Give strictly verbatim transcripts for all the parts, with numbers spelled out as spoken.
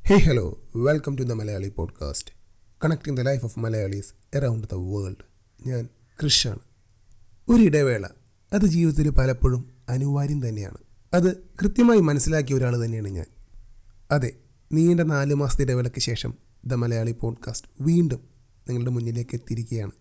Hey, hello, welcome to the Malayali podcast, connecting the life of Malayalis around the world. ഞാൻ കൃഷാണ്. ഒരു ഇടവേള അത് ജീവിതത്തിൽ പലപ്പോഴും അനിവാര്യം തന്നെയാണ്. അത് കൃത്യമായി മനസ്സിലാക്കിയ ഒരാൾ തന്നെയാണ് ഞാൻ. അതെ, നീണ്ട നാല് മാസത്തെ ഇടവേളയ്ക്ക് ശേഷം ദ മലയാളി പോഡ്കാസ്റ്റ് വീണ്ടും നിങ്ങളുടെ മുന്നിലേക്ക് എത്തിയിരിക്കുകയാണ്.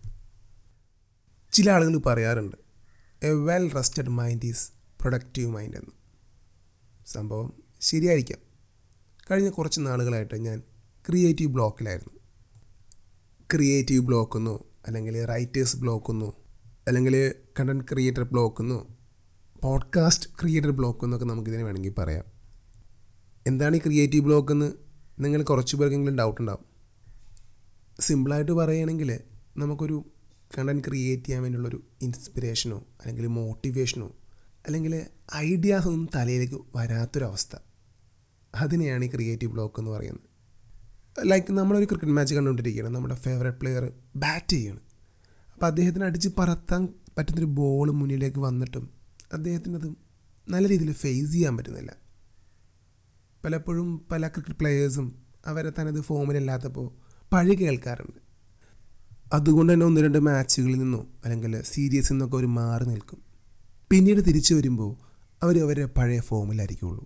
ചില ആളുകൾ പറയാറുണ്ട്, a well rested mind is productive mind എന്ന്. സംഭവം ശരിയായിരിക്കാം. കഴിഞ്ഞ കുറച്ച് നാളുകളായിട്ട് ഞാൻ ക്രിയേറ്റീവ് ബ്ലോക്കിലായിരുന്നു. ക്രിയേറ്റീവ് ബ്ലോക്കെന്നോ അല്ലെങ്കിൽ റൈറ്റേഴ്സ് ബ്ലോക്കെന്നോ അല്ലെങ്കിൽ കണ്ടൻറ് ക്രിയേറ്റർ ബ്ലോക്കെന്നോ പോഡ്കാസ്റ്റ് ക്രിയേറ്റർ ബ്ലോക്കെന്നൊക്കെ നമുക്കിതിനെ വേണമെങ്കിൽ പറയാം. എന്താണ് ഈ ക്രിയേറ്റീവ് ബ്ലോക്കെന്ന് നിങ്ങൾ കുറച്ച് പേർക്കെങ്കിലും ഡൗട്ട് ഉണ്ടാവും. സിമ്പിളായിട്ട് പറയുകയാണെങ്കിൽ നമുക്കൊരു കണ്ടൻറ് ക്രിയേറ്റ് ചെയ്യാൻ വേണ്ടിയുള്ളൊരു ഇൻസ്പിറേഷനോ അല്ലെങ്കിൽ മോട്ടിവേഷനോ അല്ലെങ്കിൽ ഐഡിയാസ് ഒന്നും തലയിലേക്ക് വരാത്തൊരവസ്ഥ, അതിനെയാണ് ഈ ക്രിയേറ്റീവ് ബ്ലോക്ക് എന്ന് പറയുന്നത്. ലൈക്ക് നമ്മളൊരു ക്രിക്കറ്റ് മാച്ച് കണ്ടുകൊണ്ടിരിക്കുകയാണ്, നമ്മുടെ ഫേവറേറ്റ് പ്ലെയർ ബാറ്റ് ചെയ്യാണ്. അപ്പോൾ അദ്ദേഹത്തിന് അടിച്ച് പറത്താൻ പറ്റുന്നൊരു ബോൾ മുന്നിലേക്ക് വന്നിട്ടും അദ്ദേഹത്തിനത് നല്ല രീതിയിൽ ഫേസ് ചെയ്യാൻ പറ്റുന്നില്ല. പലപ്പോഴും പല ക്രിക്കറ്റ് പ്ലെയേഴ്സും അവരെ തനത് ഫോമിലല്ലാത്തപ്പോൾ പഴി കേൾക്കാറുണ്ട്. അതുകൊണ്ട് തന്നെ ഒന്ന് രണ്ട് മാച്ചുകളിൽ നിന്നോ അല്ലെങ്കിൽ സീരീസിൽ നിന്നൊക്കെ അവർ മാറി നിൽക്കും. പിന്നീട് തിരിച്ചു വരുമ്പോൾ അവർ അവരുടെ പഴയ ഫോമിലായിരിക്കുള്ളൂ.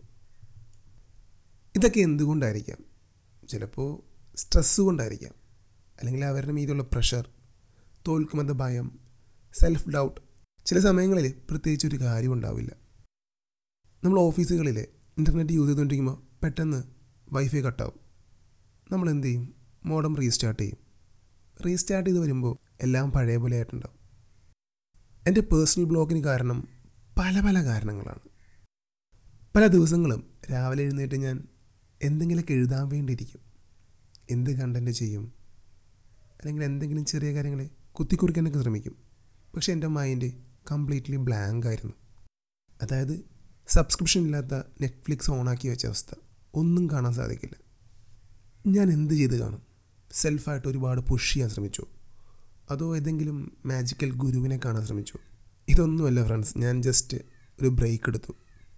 ഇതൊക്കെ എന്തുകൊണ്ടായിരിക്കാം? ചിലപ്പോൾ സ്ട്രെസ്സ് കൊണ്ടായിരിക്കാം, അല്ലെങ്കിൽ അവരുടെ മീതുള്ള പ്രഷർ, തോൽക്കുമെന്ന ഭയം, സെൽഫ് ഡൗട്ട്. ചില സമയങ്ങളിൽ പ്രത്യേകിച്ച് ഒരു കാര്യം ഉണ്ടാവില്ല. നമ്മൾ ഓഫീസുകളിൽ ഇൻ്റർനെറ്റ് യൂസ് ചെയ്തുകൊണ്ടിരിക്കുമ്പോൾ പെട്ടെന്ന് വൈഫൈ കട്ടാവും. നമ്മൾ എന്ത് ചെയ്യും? മോഡം റീസ്റ്റാർട്ട് ചെയ്യും. റീസ്റ്റാർട്ട് ചെയ്ത് വരുമ്പോൾ എല്ലാം പഴയ പോലെ ആയിട്ടുണ്ടാവും. എൻ്റെ പേഴ്സണൽ ബ്ലോക്കിന് കാരണം പല പല കാരണങ്ങളാണ്. പല ദിവസങ്ങളും രാവിലെ എഴുന്നേറ്റ് ഞാൻ എന്തെങ്കിലുമൊക്കെ എഴുതാൻ വേണ്ടിയിരിക്കും. എന്ത് കണ്ടൻറ്റ് ചെയ്യും, അല്ലെങ്കിൽ എന്തെങ്കിലും ചെറിയ കാര്യങ്ങൾ കുത്തിക്കുറിക്കാനൊക്കെ ശ്രമിക്കും. പക്ഷേ എൻ്റെ മൈൻഡ് കംപ്ലീറ്റ്ലി ബ്ലാങ്ക് ആയിരുന്നു. അതായത് സബ്സ്ക്രിപ്ഷൻ ഇല്ലാത്ത നെറ്റ്ഫ്ലിക്സ് ഓണാക്കി വെച്ച അവസ്ഥ. ഒന്നും കാണാൻ സാധിക്കില്ല. ഞാൻ എന്ത് ചെയ്ത് കാണും? സെൽഫായിട്ട് ഒരുപാട് പുഷ് ചെയ്യാൻ ശ്രമിച്ചു, അതോ ഏതെങ്കിലും മാജിക്കൽ ഗുരുവിനെ കാണാൻ ശ്രമിച്ചു? ഇതൊന്നുമല്ല ഫ്രണ്ട്സ്, ഞാൻ ജസ്റ്റ് ഒരു ബ്രേക്ക് എടുത്തു.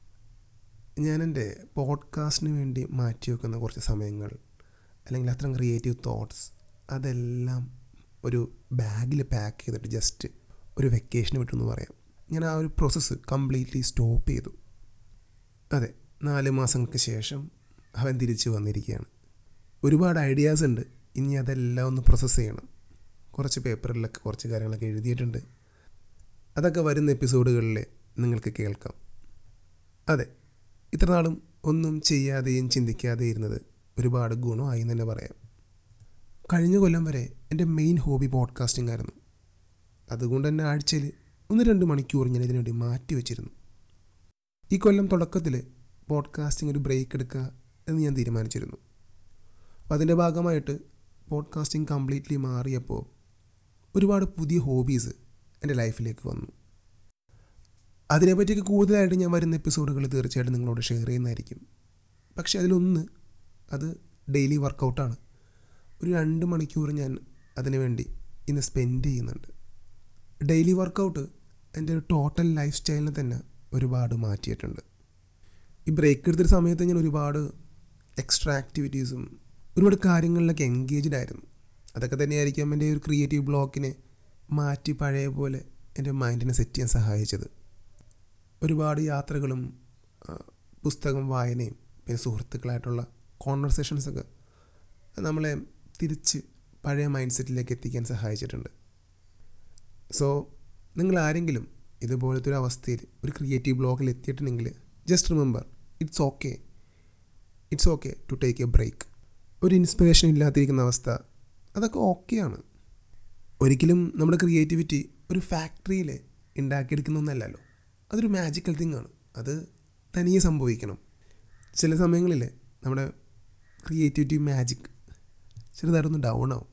ഞാൻ എൻ്റെ പോഡ്കാസ്റ്റിന് വേണ്ടി മാറ്റി വെക്കുന്ന കുറച്ച് സമയങ്ങൾ അല്ലെങ്കിൽ അത്തരം ക്രിയേറ്റീവ് തോട്ട്സ് അതെല്ലാം ഒരു ബാഗിൽ പാക്ക് ചെയ്തിട്ട് ജസ്റ്റ് ഒരു വെക്കേഷന് വിട്ടെന്ന് പറയാം. ഞാൻ ആ ഒരു പ്രോസസ്സ് കംപ്ലീറ്റ്ലി സ്റ്റോപ്പ് ചെയ്തു. അതെ, നാല് മാസങ്ങൾക്ക് ശേഷം അവൻ തിരിച്ച് വന്നിരിക്കുകയാണ്. ഒരുപാട് ഐഡിയാസ് ഉണ്ട്. ഇനി അതെല്ലാം ഒന്ന് പ്രോസസ്സ് ചെയ്യണം. കുറച്ച് പേപ്പറിലൊക്കെ കുറച്ച് കാര്യങ്ങളൊക്കെ എഴുതിയിട്ടുണ്ട്. അതൊക്കെ വരുന്ന എപ്പിസോഡുകളിൽ നിങ്ങൾക്ക് കേൾക്കാം. അതെ, ഇത്ര നാളും ഒന്നും ചെയ്യാതെയും ചിന്തിക്കാതെ ഇരുന്നത് ഒരുപാട് ഗുണമായി എന്ന് തന്നെ പറയാം. കഴിഞ്ഞ കൊല്ലം വരെ എൻ്റെ മെയിൻ ഹോബി പോഡ്കാസ്റ്റിംഗ് ആയിരുന്നു. അതുകൊണ്ട് തന്നെ ആഴ്ചയിൽ ഒന്ന് രണ്ട് മണിക്കൂർ ഞാൻ ഇതിനു വേണ്ടി മാറ്റി വെച്ചിരുന്നു. ഈ കൊല്ലം തുടക്കത്തിൽ പോഡ്കാസ്റ്റിംഗ് ഒരു ബ്രേക്ക് എടുക്കുക എന്ന് ഞാൻ തീരുമാനിച്ചിരുന്നു. അപ്പോൾ അതിൻ്റെ ഭാഗമായിട്ട് പോഡ്കാസ്റ്റിംഗ് കംപ്ലീറ്റ്ലി മാറിയപ്പോൾ ഒരുപാട് പുതിയ ഹോബീസ് എൻ്റെ ലൈഫിലേക്ക് വന്നു. അതിനെപ്പറ്റിയൊക്കെ കൂടുതലായിട്ട് ഞാൻ വരുന്ന എപ്പിസോഡുകൾ തീർച്ചയായിട്ടും നിങ്ങളോട് ഷെയർ ചെയ്യുന്നതായിരിക്കും. പക്ഷേ അതിലൊന്ന്, അത് ഡെയിലി വർക്കൗട്ടാണ്. ഒരു രണ്ട് മണിക്കൂർ ഞാൻ അതിനു വേണ്ടി ഇന്ന് സ്പെൻഡ് ചെയ്യുന്നുണ്ട്. ഡെയിലി വർക്കൗട്ട് എൻ്റെ ഒരു ടോട്ടൽ ലൈഫ് സ്റ്റൈലിനെ തന്നെ ഒരുപാട് മാറ്റിയിട്ടുണ്ട്. ഈ ബ്രേക്ക് എടുത്തൊരു സമയത്ത് ഞാൻ ഒരുപാട് എക്സ്ട്രാ ആക്ടിവിറ്റീസും ഒരുപാട് കാര്യങ്ങളിലൊക്കെ എൻഗേജ്ഡ് ആയിരുന്നു. അതൊക്കെ തന്നെയായിരിക്കാം എൻ്റെ ഒരു ക്രിയേറ്റീവ് ബ്ലോക്കിനെ മാറ്റി പഴയ പോലെ എൻ്റെ മൈൻഡിനെ സെറ്റ് ചെയ്യാൻ സഹായിച്ചത്. ഒരുപാട് യാത്രകളും പുസ്തകം വായനയും പിന്നെ സുഹൃത്തുക്കളായിട്ടുള്ള കോൺവെർസേഷൻസൊക്കെ നമ്മളെ തിരിച്ച് പഴയ മൈൻഡ് സെറ്റിലേക്ക് എത്തിക്കാൻ സഹായിച്ചിട്ടുണ്ട്. സോ നിങ്ങൾ ആരെങ്കിലും ഇതുപോലത്തെ ഒരു അവസ്ഥയിൽ ഒരു ക്രിയേറ്റീവ് ബ്ലോക്കിൽ എത്തിയിട്ടുണ്ടെങ്കിൽ just remember, it's okay it's okay to take a break. ഒരു ഇൻസ്പിറേഷൻ ഇല്ലാതിരിക്കുന്ന അവസ്ഥ, അതൊക്കെ ഓക്കെയാണ്. ഒരിക്കലും നമ്മുടെ ക്രിയേറ്റിവിറ്റി ഒരു ഫാക്ടറിയിൽ ഉണ്ടാക്കിയെടുക്കുന്ന ഒന്നല്ലല്ലോ. അതൊരു മാജിക്കൽ തിങ് ആണ്. അത് തനിയെ സംഭവിക്കണം. ചില സമയങ്ങളിൽ നമ്മുടെ ക്രിയേറ്റിവിറ്റി മാജിക് ചെറുതായിട്ടൊന്ന് ഡൗൺ ആവും.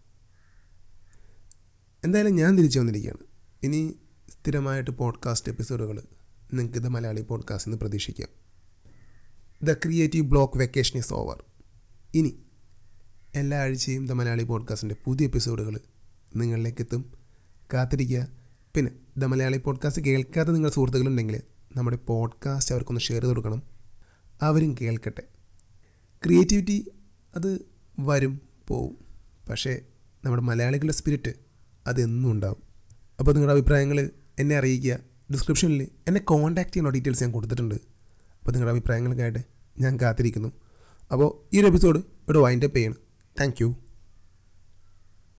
എന്തായാലും ഞാൻ തിരിച്ചു വന്നിരിക്കുകയാണ്. ഇനി സ്ഥിരമായിട്ട് പോഡ്കാസ്റ്റ് എപ്പിസോഡുകൾ നിങ്ങൾക്ക് ദ മലയാളി പോഡ്കാസ്റ്റ് എന്ന് പ്രതീക്ഷിക്കാം. The creative block vacation is over. ഇനി എല്ലാ ആഴ്ചയും ദ മലയാളി പോഡ്കാസ്റ്റിൻ്റെ പുതിയ എപ്പിസോഡുകൾ നിങ്ങളിലേക്ക് എത്തും. കാത്തിരിക്കുക. പിന്നെ ദ മലയാളി പോഡ്കാസ്റ്റ് കേൾക്കാത്ത നിങ്ങളുടെ സുഹൃത്തുക്കളുണ്ടെങ്കിൽ നമ്മുടെ പോഡ്കാസ്റ്റ് അവർക്കൊന്ന് ഷെയർ ചെയ്ത് കൊടുക്കണം. അവരും കേൾക്കട്ടെ. ക്രിയേറ്റിവിറ്റി അത് വരും പോവും. പക്ഷേ നമ്മുടെ മലയാളികളുടെ സ്പിരിറ്റ് അതെന്നും ഉണ്ടാവും. അപ്പോൾ നിങ്ങളുടെ അഭിപ്രായങ്ങൾ എന്നെ അറിയിക്കുക. ഡിസ്ക്രിപ്ഷനിൽ എന്നെ കോൺടാക്ട് ചെയ്യുന്ന ഡീറ്റെയിൽസ് ഞാൻ കൊടുത്തിട്ടുണ്ട്. അപ്പോൾ നിങ്ങളുടെ അഭിപ്രായങ്ങൾക്കായിട്ട് ഞാൻ കാത്തിരിക്കുന്നു. അപ്പോൾ ഈ ഒരു എപ്പിസോഡ് ഇവിടെ വൈൻഡപ്പ് ചെയ്യണം. Thank U.